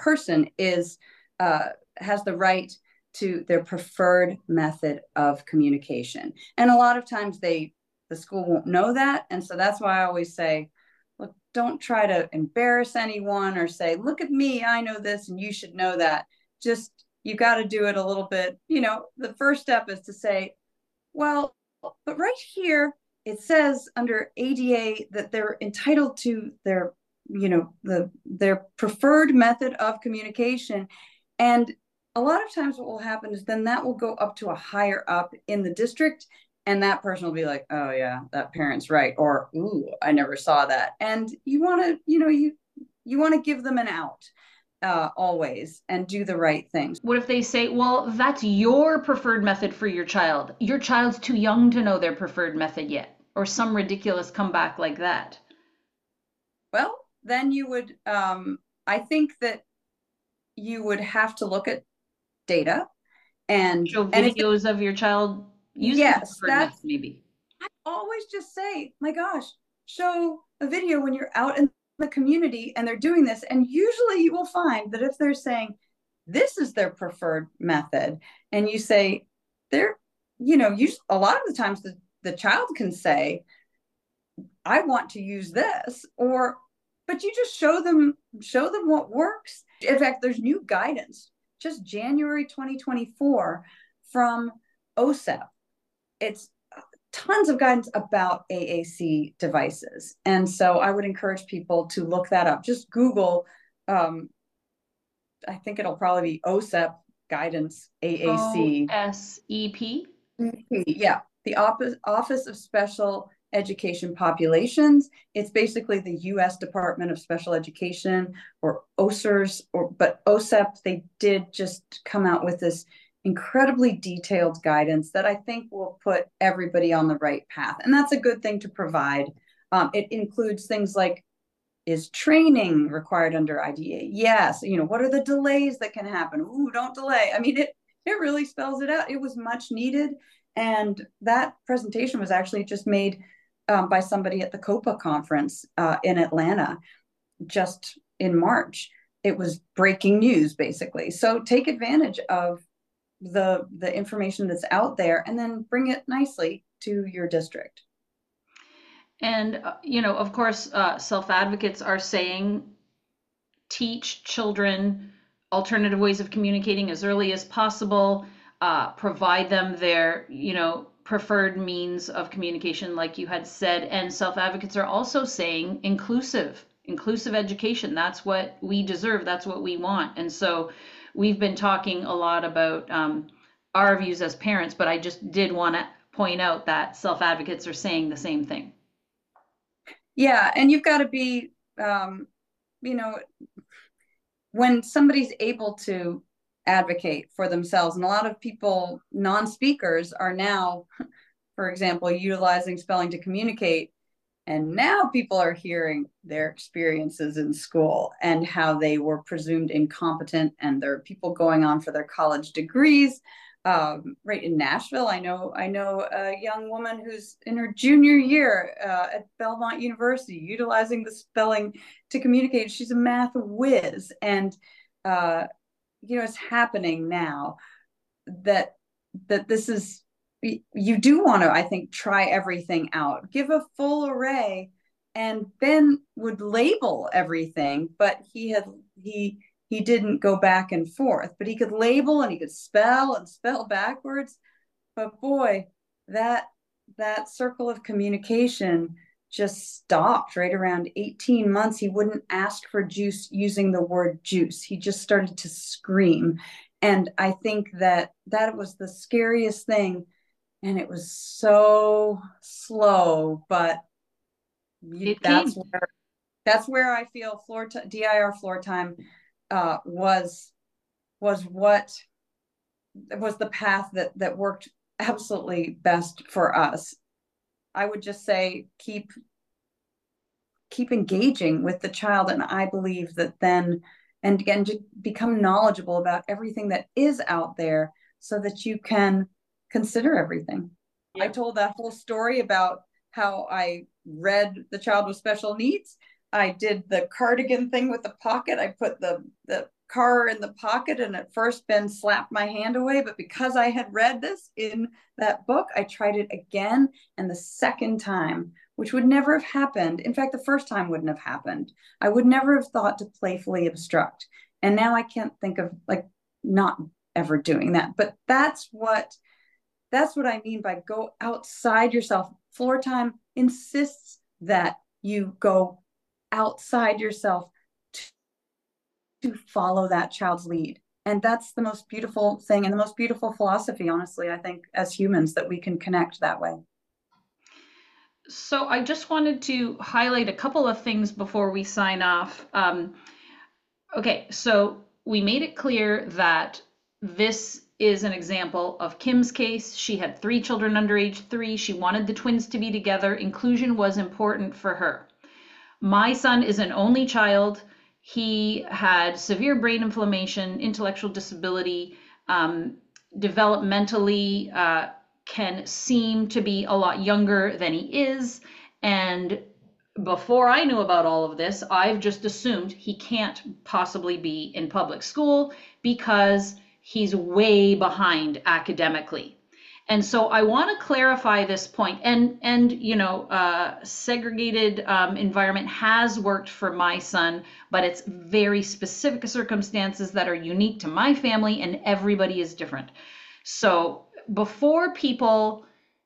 is has the right to their preferred method of communication. And a lot of times the school won't know that, and so that's why I always say, look, don't try to embarrass anyone or say, look at me, I know this, and you should know that. Just you got to do it a little bit. The first step is to say, well, but right here, it says under ADA that they're entitled to their preferred method of communication. And a lot of times what will happen is then that will go up to a higher up in the district, and that person will be like, oh yeah, that parent's right. Or, ooh, I never saw that. And you want to, you want to give them an out. Always, and do the right things. What if they say, well, that's your preferred method for your child. Your child's too young to know their preferred method yet, or some ridiculous comeback like that? Well, then you would, I think that you would have to look at data and show videos of your child using the preferred method, maybe. I always just say, my gosh, show a video when you're out in the community and they're doing this, and usually you will find that if they're saying this is their preferred method, and you say they're, a lot of the times the child can say, I want to use this, but you just show them what works. In fact, there's new guidance just January 2024 from OSEP. It's tons of guidance about AAC devices. And so I would encourage people to look that up. Just Google, I think it'll probably be OSEP guidance, AAC. OSEP? Yeah, the Office of Special Education Populations. It's basically the U.S. Department of Special Education, or OSERS, but OSEP, they did just come out with this incredibly detailed guidance that I think will put everybody on the right path. And that's a good thing to provide. It includes things like, is training required under IDEA? Yes. What are the delays that can happen? Ooh, don't delay. I mean, it really spells it out. It was much needed. And that presentation was actually just made by somebody at the COPA conference in Atlanta just in March. It was breaking news, basically. So take advantage of the information that's out there and then bring it nicely to your district. And, of course, self-advocates are saying teach children alternative ways of communicating as early as possible, provide them their, preferred means of communication, like you had said. And self-advocates are also saying inclusive education. That's what we deserve. That's what we want. And so we've been talking a lot about our views as parents, but I just did want to point out that self-advocates are saying the same thing. Yeah, and you've got to be, the when somebody's able to advocate for themselves, and a lot of people, non-speakers, are now, for example, utilizing spelling to communicate. And now people are hearing their experiences in school and how they were presumed incompetent, and there are people going on for their college degrees. Right in Nashville, I know a young woman who's in her junior year at Belmont University, utilizing the spelling to communicate. She's a math whiz, and it's happening now. That this is, you do want to, I think, try everything out, give a full array, and Ben would label everything, but he didn't go back and forth, but he could label and he could spell and spell backwards. But boy, that circle of communication just stopped right around 18 months. He wouldn't ask for juice using the word juice. He just started to scream. And I think that was the scariest thing. And it was so slow, but that's where I feel DIR floor time was the path that worked absolutely best for us. I would just say keep engaging with the child, and I believe that then, and again, just become knowledgeable about everything that is out there so that you can consider everything. Yeah. I told that whole story about how I read The Child with Special Needs. I did the cardigan thing with the pocket. I put the car in the pocket, and at first Ben slapped my hand away, but because I had read this in that book, I tried it again, and the second time, which would never have happened. In fact, the first time wouldn't have happened. I would never have thought to playfully obstruct. And now I can't think of not ever doing that. But that's what I mean by go outside yourself. Floor time insists that you go outside yourself to follow that child's lead. And that's the most beautiful thing and the most beautiful philosophy, honestly, I think, as humans, that we can connect that way. So I just wanted to highlight a couple of things before we sign off. Okay, so we made it clear that this is an example of Kim's case. She had 3 children under age 3. She wanted the twins to be together. Inclusion was important for her. My son is an only child. He had severe brain inflammation, intellectual disability, developmentally can seem to be a lot younger than he is. And before I knew about all of this, I've just assumed he can't possibly be in public school because he's way behind academically. And so I want to clarify this point. And segregated environment has worked for my son, but it's very specific circumstances that are unique to my family, and everybody is different. So before people,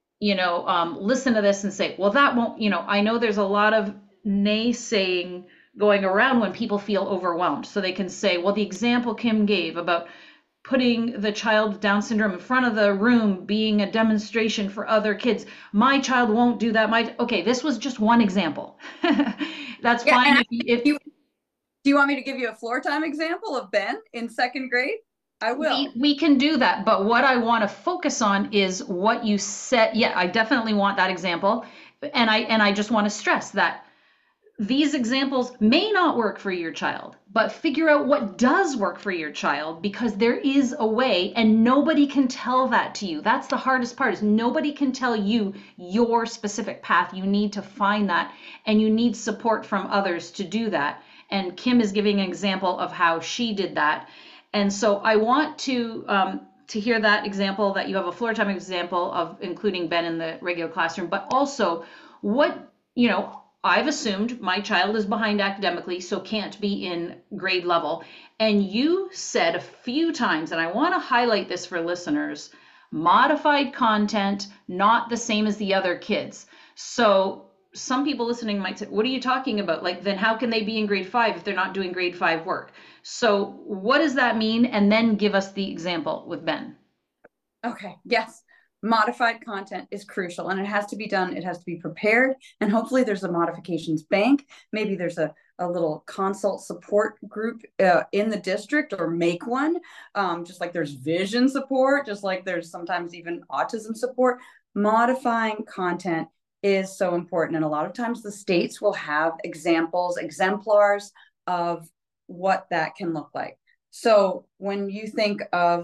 listen to this and say, well, that won't, I know there's a lot of naysaying going around when people feel overwhelmed. So they can say, well, the example Kim gave about putting the child with Down syndrome in front of the room being a demonstration for other kids. My child won't do that. Okay, this was just one example. That's fine. Do you want me to give you a floor time example of Ben in 2nd grade? I will. We can do that. But what I want to focus on is what you said. Yeah, I definitely want that example. And I just want to stress that these examples may not work for your child, but figure out what does work for your child, because there is a way, and nobody can tell that to you. That's the hardest part, is nobody can tell you your specific path. You need to find that, and you need support from others to do that. And Kim is giving an example of how she did that. And so I want to hear that example, that you have a floor time example of including Ben in the regular classroom, but also what, I've assumed my child is behind academically, so can't be in grade level. And you said a few times, and I want to highlight this for listeners, modified content, not the same as the other kids. So some people listening might say, what are you talking about? Then how can they be in grade 5 if they're not doing grade 5 work? So what does that mean? And then give us the example with Ben. Okay, yes. Modified content is crucial, and it has to be done. It has to be prepared, and hopefully there's a modifications bank. Maybe there's a a little consult support group in the district, or make one. Just like there's vision support, just like there's sometimes even autism support. Modifying content is so important. And a lot of times the states will have exemplars of what that can look like. So when you think of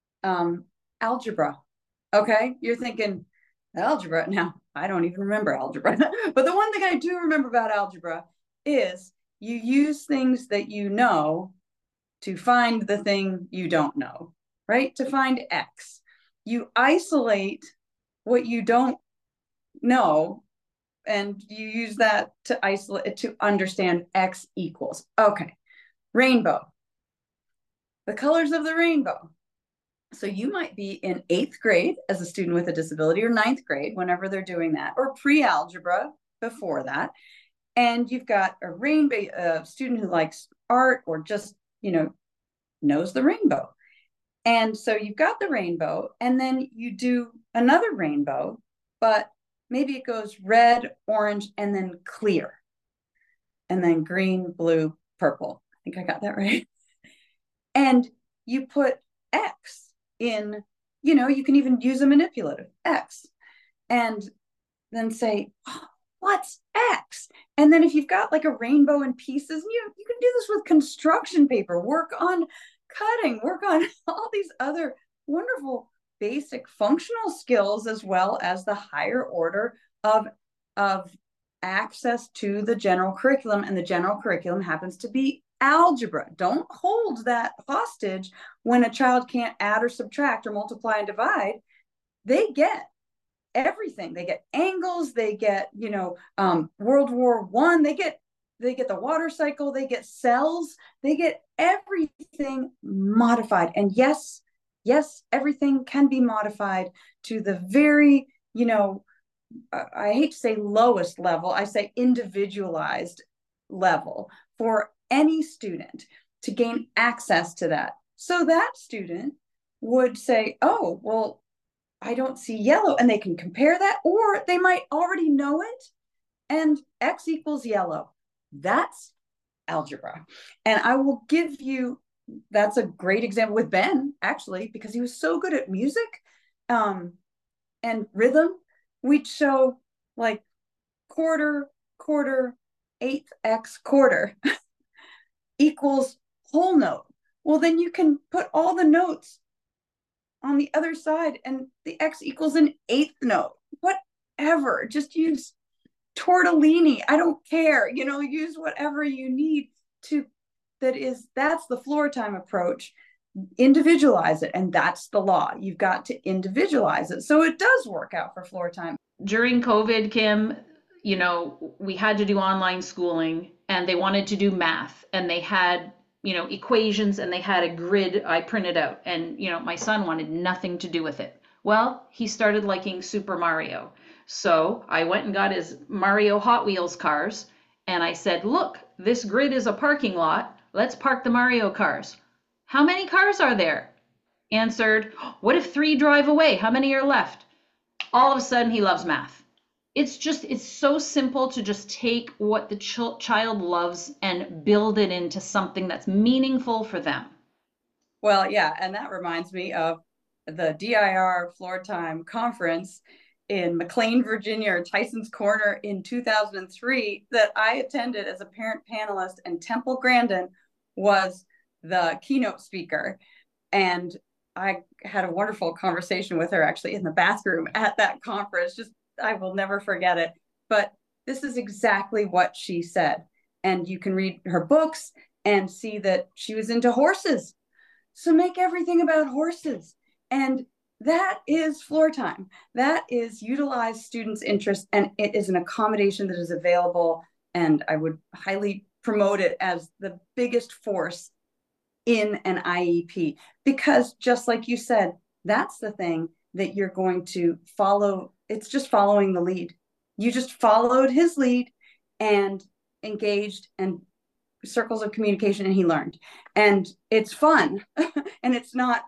algebra, okay, you're thinking algebra. Now, I don't even remember algebra, but the one thing I do remember about algebra is you use things that you know to find the thing you don't know, right? To find X. You isolate what you don't know, and you use that to isolate it to understand X equals. Okay, rainbow. The colors of the rainbow. So you might be in 8th grade as a student with a disability, or 9th grade, whenever they're doing that, or pre-algebra before that. And you've got a rainbow student who likes art, or just, knows the rainbow. And so you've got the rainbow, and then you do another rainbow, but maybe it goes red, orange, and then clear, and then green, blue, purple. I think I got that right. And you put X in, you can even use a manipulative X, and then say, oh, what's X? And then if you've got like a rainbow in pieces, you can do this with construction paper, work on cutting, work on all these other wonderful basic functional skills, as well as the higher order of access to the general curriculum. And the general curriculum happens to be algebra. Don't hold that hostage when a child can't add or subtract or multiply and divide. They get everything. They get angles, they get, World War I, they get the water cycle, they get cells, they get everything modified. And yes, everything can be modified to the very, I hate to say lowest level, I say individualized level for any student to gain access to that. So that student would say, oh, well, I don't see yellow, and they can compare that, or they might already know it, and X equals yellow. That's algebra. And I will give you, that's a great example with Ben, actually, because he was so good at music and rhythm. We'd show like quarter, 1/8 X quarter equals whole note. Well, then you can put all the notes on the other side, and the X equals an 8th note. Whatever, just use tortellini. I don't care, use whatever you need to. That's the floor time approach. Individualize it, and that's the law. You've got to individualize it, so it does work out for floor time. During COVID, Kim, we had to do online schooling, and they wanted to do math, and they had equations, and they had a grid I printed out, and my son wanted nothing to do with it. Well, he started liking Super Mario. So I went and got his Mario Hot Wheels cars, and I said, look, this grid is a parking lot. Let's park the Mario cars. How many cars are there? Answered, what if 3 drive away? How many are left? All of a sudden, he loves math. It's so simple to just take what the child loves and build it into something that's meaningful for them. Well, yeah, and that reminds me of the DIR Floor Time Conference in McLean, Virginia, or Tyson's Corner in 2003 that I attended as a parent panelist, and Temple Grandin was the keynote speaker. And I had a wonderful conversation with her actually in the bathroom at that conference. I will never forget it. But this is exactly what she said. And you can read her books and see that she was into horses. So make everything about horses. And that is floor time. That is utilize students' interest, and it is an accommodation that is available. And I would highly promote it as the biggest force in an IEP, because just like you said, that's the thing that you're going to follow. It's just following the lead. You just followed his lead and engaged, and circles of communication, and he learned. And it's fun. And it's not,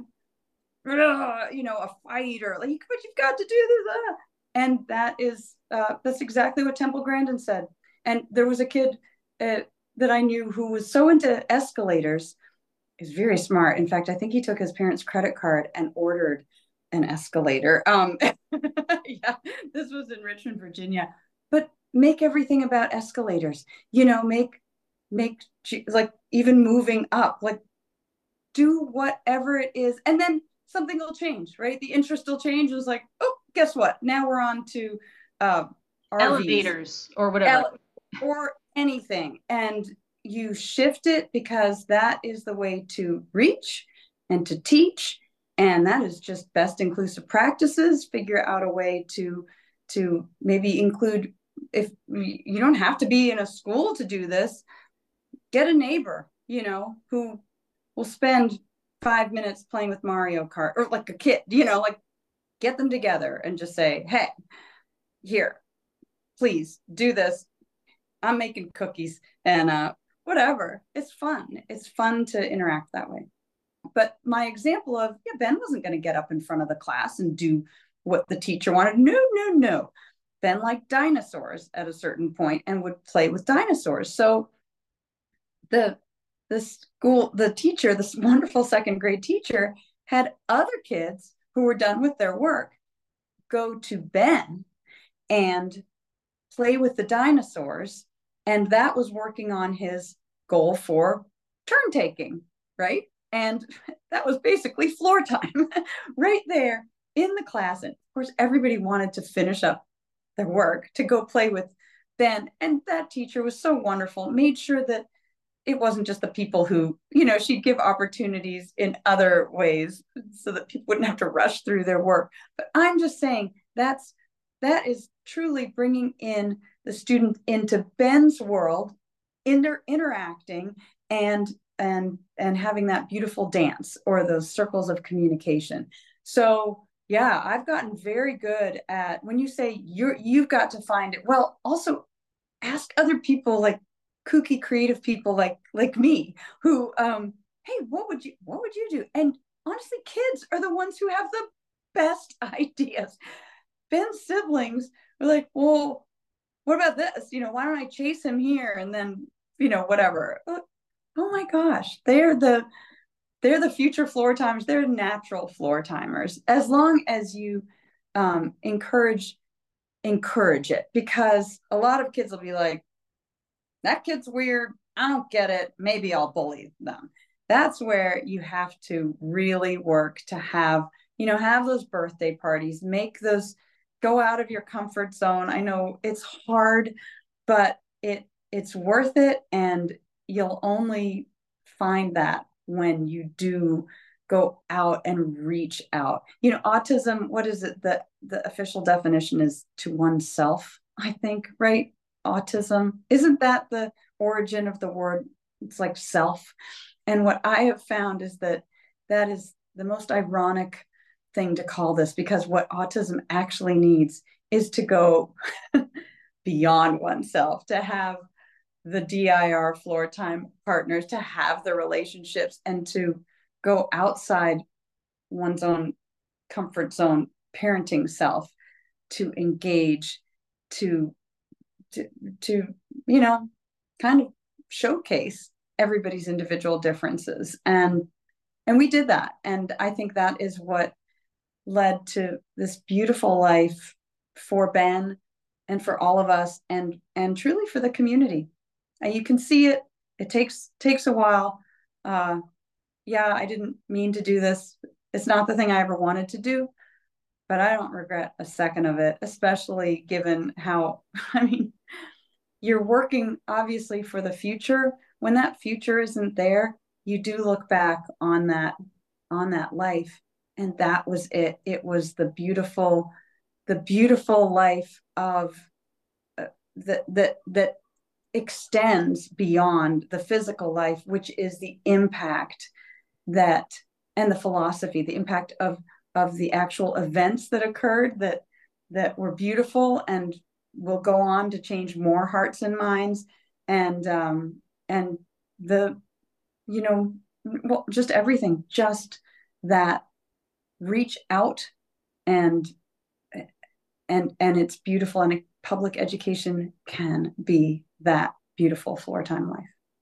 a fight, or like, but you've got to do this. And that's exactly what Temple Grandin said. And there was a kid that I knew who was so into escalators. He's very smart. In fact, I think he took his parents' credit card and ordered an escalator. Yeah, this was in Richmond, Virginia. But make everything about escalators. You know, make like even moving up, like do whatever it is, and then something will change, right? The interest will change. It was like, oh, guess what? Now we're on to RVs, elevators or whatever, or anything, and you shift it because that is the way to reach and to teach, and that is just best inclusive practices. Figure out a way to maybe include, if you don't have to be in a school to do this, get a neighbor, you know, who will spend 5 minutes playing with Mario Kart, or like a kid, you know, like get them together and just say, hey, here, please do this. I'm making cookies and whatever. It's fun. It's fun to interact that way. But my example of, yeah, Ben wasn't going to get up in front of the class and do what the teacher wanted. No, no, no. Ben liked dinosaurs at a certain point and would play with dinosaurs. So the teacher, this wonderful second grade teacher, had other kids who were done with their work go to Ben and play with the dinosaurs. And that was working on his goal for turn taking, right? And that was basically floor time right there in the class. And of course, everybody wanted to finish up their work to go play with Ben. And that teacher was so wonderful, made sure that it wasn't just the people who, you know, she'd give opportunities in other ways so that people wouldn't have to rush through their work. But I'm just saying that is truly bringing in the student into Ben's world, interacting and having that beautiful dance or those circles of communication. So yeah, I've gotten very good at, when you say you've got to find it, well, also ask other people, like kooky creative people like me, who hey, what would you do? And honestly, kids are the ones who have the best ideas. Ben's siblings were like, well, what about this? You know, why don't I chase him here? And then, you know, whatever. Oh my gosh, they're the future floor timers. They're natural floor timers, as long as you encourage it, because a lot of kids will be like, that kid's weird, I don't get it, maybe I'll bully them. That's where you have to really work to have those birthday parties, make those, go out of your comfort zone. I know it's hard, but it's worth it, and you'll only find that when you do go out and reach out. You know, autism, what is it? The official definition is to oneself, I think, right? Autism, isn't that the origin of the word? It's like self. And what I have found is that is the most ironic thing to call this, because what autism actually needs is to go beyond oneself, to have the DIR floor time partners, to have the relationships, and to go outside one's own comfort zone parenting self, to engage, to you know, kind of showcase everybody's individual differences. And we did that. And I think that is what led to this beautiful life for Ben and for all of us, and truly for the community. And you can see it. It takes a while. Yeah, I didn't mean to do this. It's not the thing I ever wanted to do, but I don't regret a second of it, especially given how, I mean, you're working obviously for the future. When that future isn't there, you do look back on that life. And that was it. It was the beautiful life of that extends beyond the physical life, which is the impact that, and the philosophy, the impact of the actual events that occurred that were beautiful and will go on to change more hearts and minds, and the, you know, well, just everything, just that reach out, and it's beautiful. And public education can be that beautiful floor time life.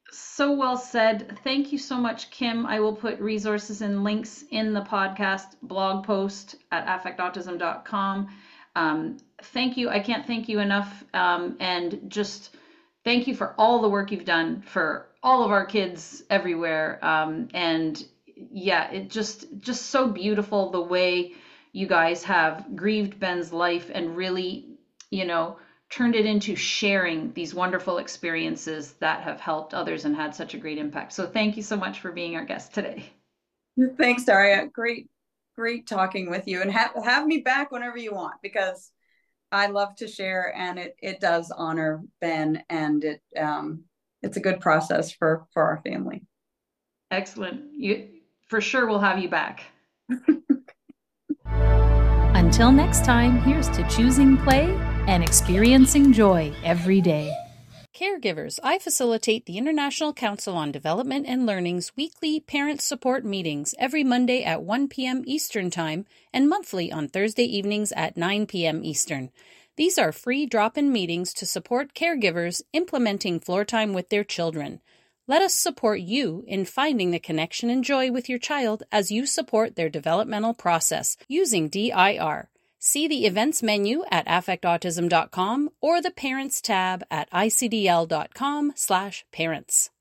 So well said. Thank you so much, Kim. I will put resources and links in the podcast blog post at affectautism.com. Thank you. I can't thank you enough. And just thank you for all the work you've done for all of our kids everywhere. And yeah, it just so beautiful the way you guys have grieved Ben's life and really, turned it into sharing these wonderful experiences that have helped others and had such a great impact. So thank you so much for being our guest today. Thanks, Daria. Great talking with you, and have me back whenever you want, because I love to share, and it does honor Ben, and it's a good process for our family. Excellent. For sure we'll have you back. Until next time, here's to choosing play and experiencing joy every day. Caregivers, I facilitate the International Council on Development and Learning's weekly parent support meetings every Monday at 1 p.m. Eastern Time and monthly on Thursday evenings at 9 p.m. Eastern. These are free drop-in meetings to support caregivers implementing floor time with their children. Let us support you in finding the connection and joy with your child as you support their developmental process using DIR. See the events menu at affectautism.com or the Parents tab at icdl.com/parents.